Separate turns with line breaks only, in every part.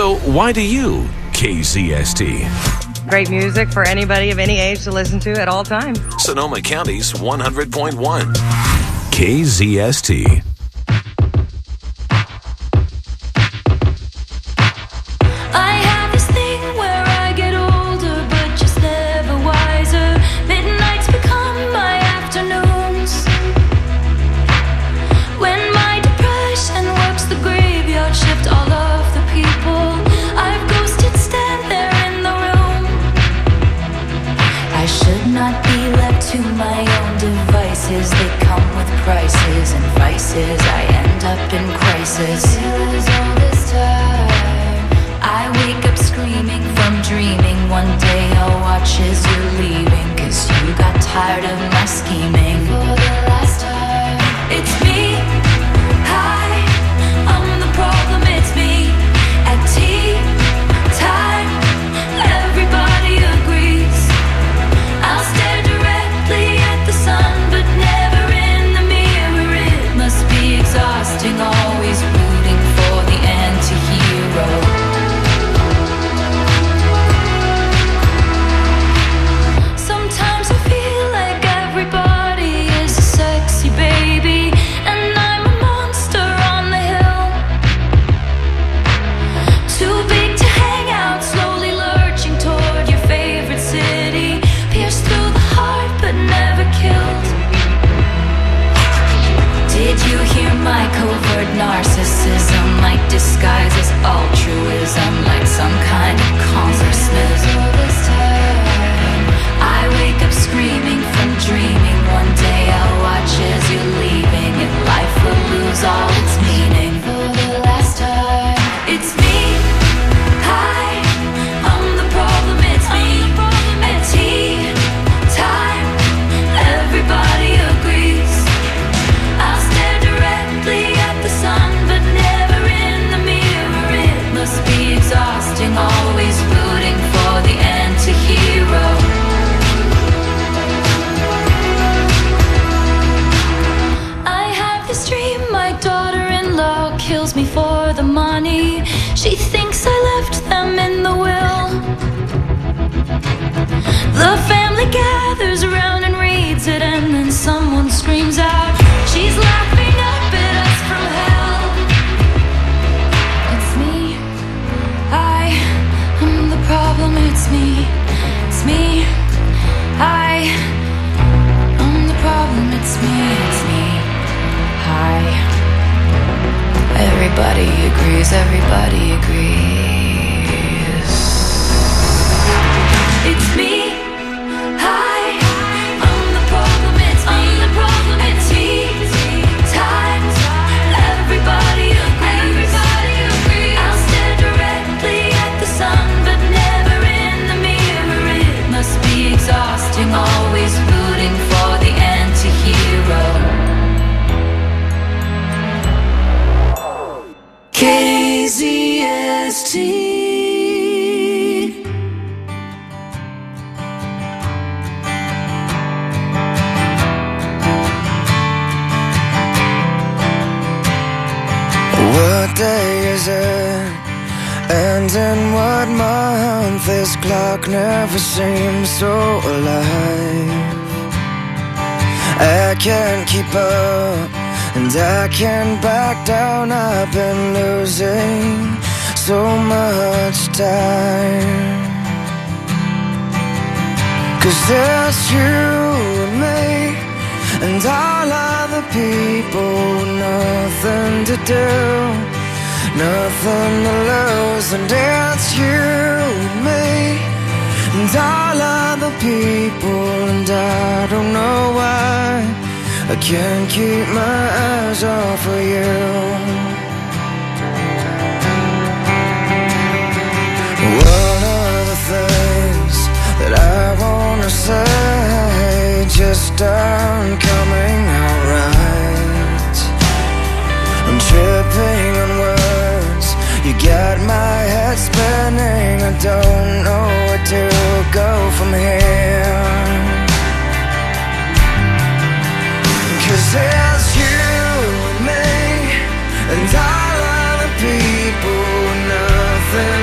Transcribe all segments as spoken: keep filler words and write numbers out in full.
So why do you K Z S T?
Great music for anybody of any age to listen to at all times.
Sonoma County's one hundred point one. K Z S T.
They come with prices and vices. I end up in crisis. Feels all this time. I wake up screaming from dreaming. One day I'll watch as you're leaving, 'cause you got tired of my scheming. For the last time, it's me. Hi, I'm the problem, it's me. At tea time, everybody agrees. I'll stare directly at the sun, but never in the mirror. It must be exhausting, always rooting for the anti-hero. Sometimes I feel like everybody is a sexy baby, and I'm a monster on the hill. Too big to hang out, slowly lurching toward your favorite city. Pierced through the heart, but never killed. Did you hear my covert narcissism? Like disguise as altruism, like some kind of congressman. All this time, I wake up screaming from dreaming. One day I'll watch as you're leaving, and life will lose all its meaning. For the last time, it's me. Hi, I'm the problem, it's me. At tea time, everybody agrees. I'll stare directly at the sun, but never in the mirror. It must be exhausting, always rooting for the anti-hero. I have this dream, my daughter-in-law kills me for the money. She thinks I left them in the will. The family gathers around and reads it, and then someone screams out, she's laughing up at us from hell. It's me. I am the problem, it's me. It's me. I am the problem, it's me. It's me. Hi. Everybody agrees, everybody agrees. It's me. Hi, I'm the problem, it's me. I'm the problem, it's tea time. Everybody agrees. Everybody agrees. I'll stare directly at the sun, but never in the mirror. It must be exhausting, always rooting for the anti-hero. K Z S T.
What day is it? And in what month? This clock never seems so alive. I can't keep up, and I can't back down. I've been losing so much time. 'Cause there's you and me, and all other people, nothing to do, nothing to lose. And it's you and me, and all other people, and I don't know why I can't keep my eyes off of you. One of the things that I wanna say just aren't coming out right. I'm tripping on words, you got my head spinning. I don't know where to go from here. 'Cause there's you and me, and all other people, nothing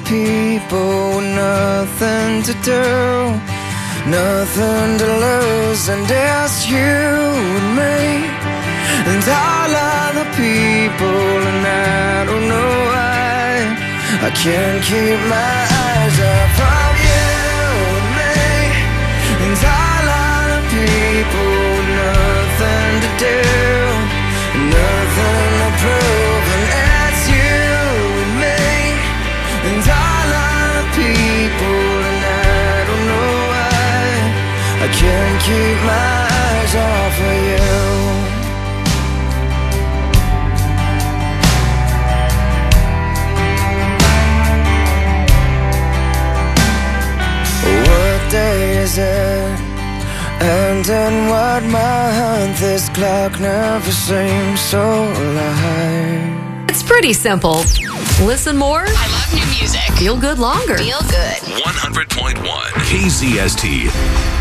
people with nothing to do, nothing to lose, and it's you and me and all other people, and I don't know why I can't keep my eyes off of you and me and all other people with nothing to do, nothing to prove, and it's you and me and all other people, and I don't know why I can't keep my eyes off of you. What day is it? And in what month? This clock never seems so alive.
It's pretty simple. Listen more.
I love new music.
Feel good longer.
Feel good.
one hundred point one K Z S T.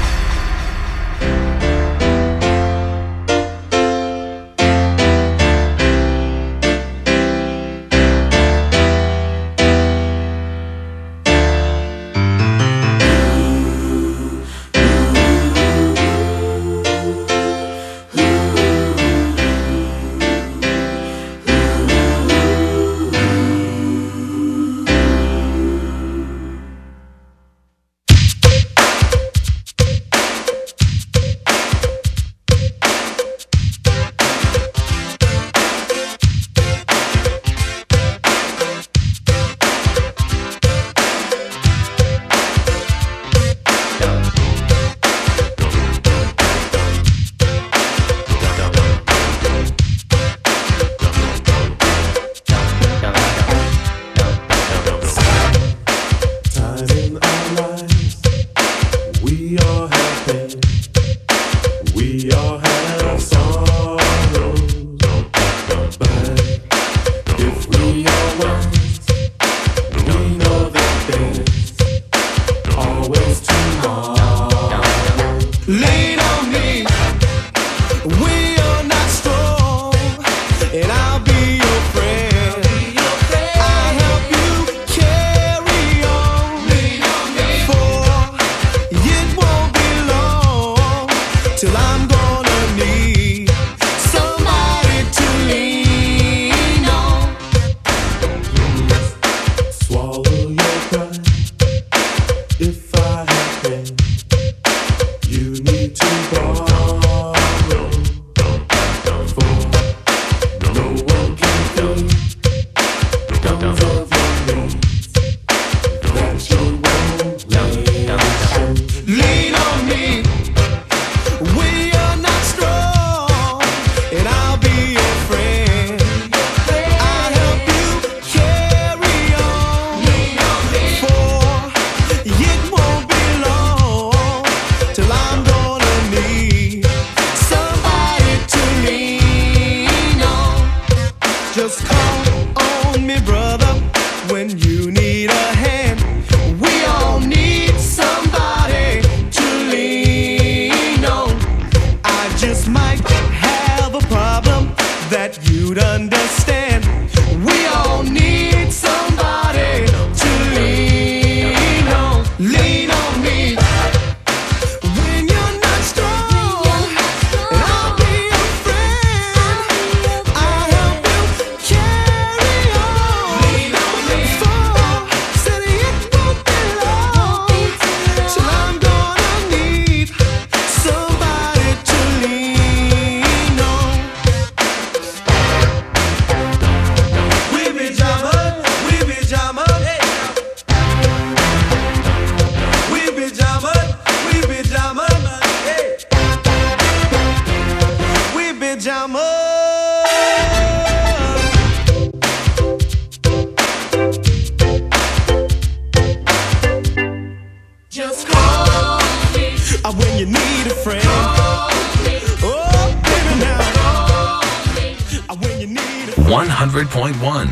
one hundred point one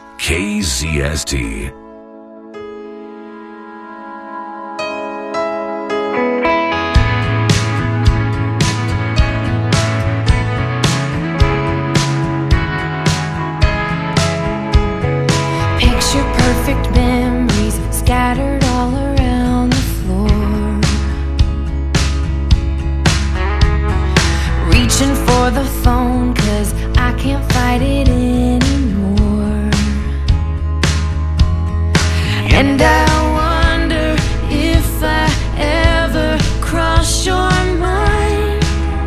K Z S T.
Picture perfect memories for the phone, 'cause I can't fight it anymore. And I wonder if I ever cross your mind.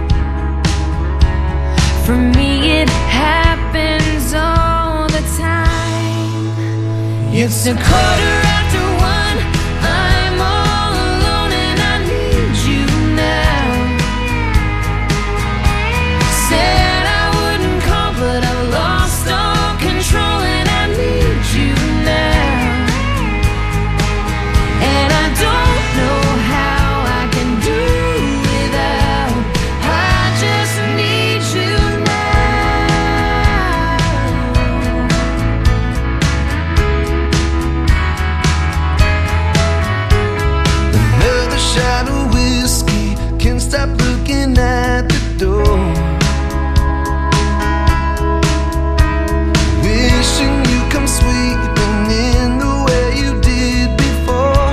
For me it happens all the time. It's a quarter after one, I'm all alone and I need you now. Said I wouldn't call, but I lost all control and I need you now. And I don't know how I can do without. I just need you now.
Another shot of whiskey, can't stop looking at the door. Wishing you come sweeping in the way you did before.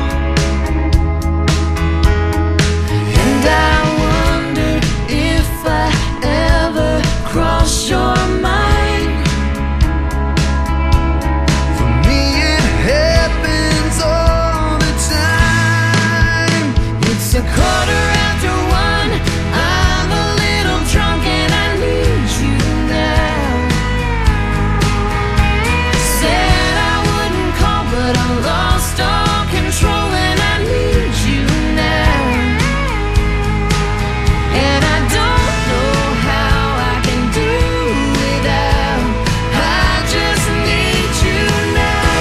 And I wonder if I ever cross your mind.
For me it happens all the time.
It's a quarter after one, I'm a little drunk and I need you now. Said I wouldn't call, but I lost all control and I need you now. And I don't know how I can do without. I just need you now.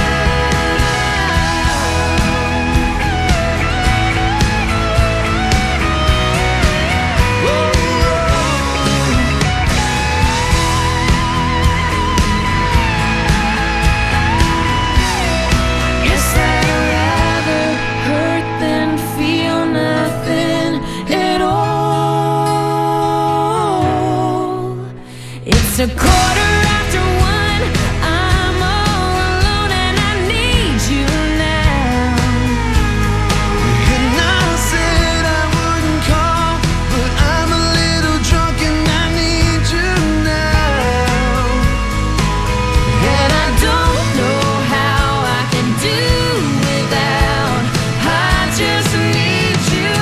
Guess I'd rather hurt than feel nothing at all. It's a quarter after one, I'm all alone and I need you now.
And I said I wouldn't call, but I'm a little drunk and I need you now.
And I don't know how I can do without. I just need you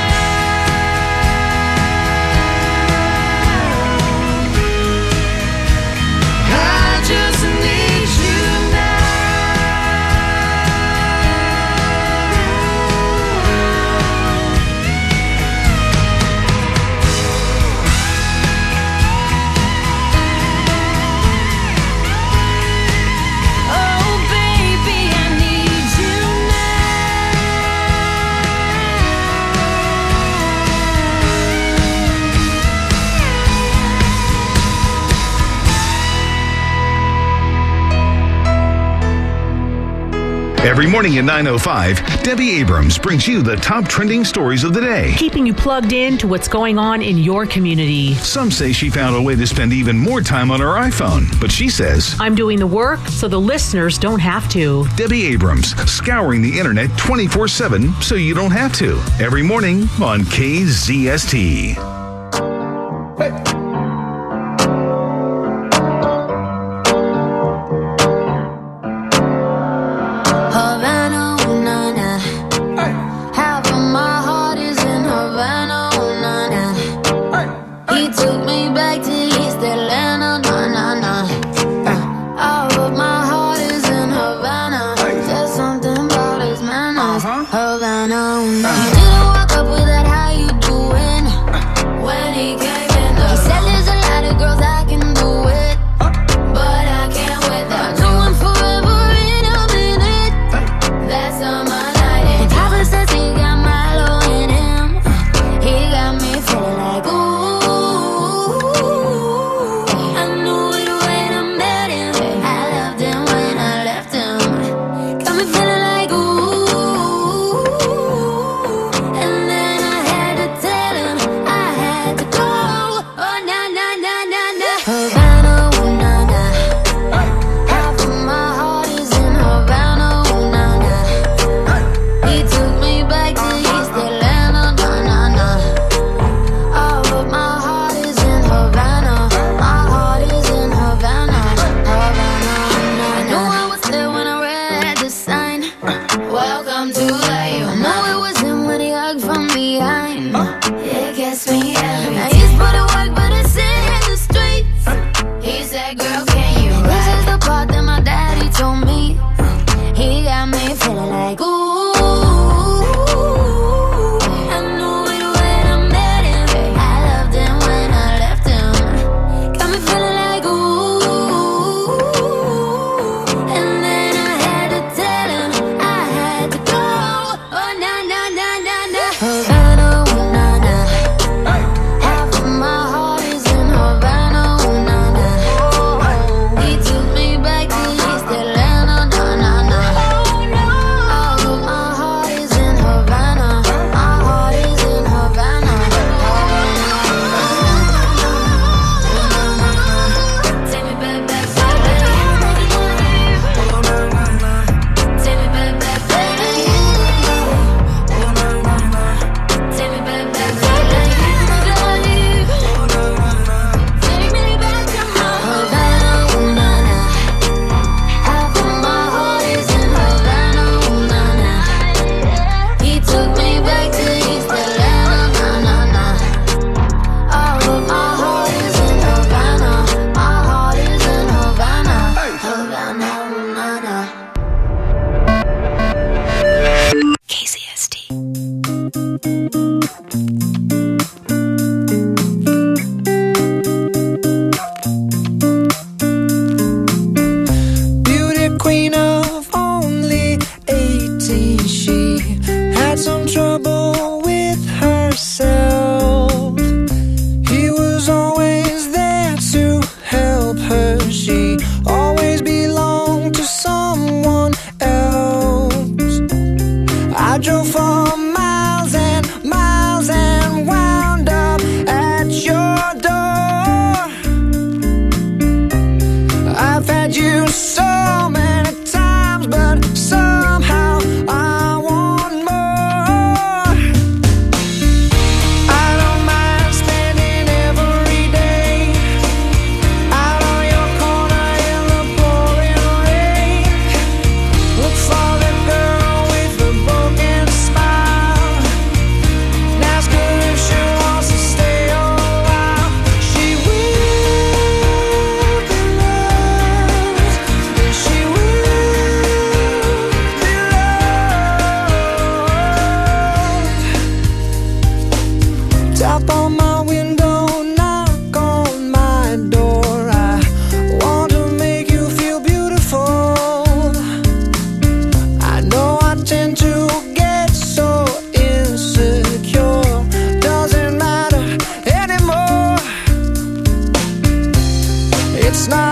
now. I just need you now. Oh baby, I need you
Every morning at nine oh five, Debbie Abrams brings you the top trending stories of the day.
Keeping you plugged in to what's going on in your community.
Some say she found a way to spend even more time on her iPhone, but she says,
I'm doing the work so the listeners don't have to.
Debbie Abrams, scouring the internet twenty-four seven so you don't have to. Every morning on K Z S T.
Havana, ooh, na, na. Half of my heart is in Havana, ooh, na, na. He took me back to East Atlanta, na, na, na. Uh, all of my heart is in Havana. There's something about his manners. Havana, ooh, na. He didn't walk up with that, how you doing? When he came in the He said there's a lot of girls I can do it, but I can't with them. I do one forever in a minute. That's on my night. And Papa says he got Milo in him. He got me feeling like ooh. I knew it when I met him. I loved him when I left him. Got me feeling like ooh. And then I had to tell him I had to go.
last night.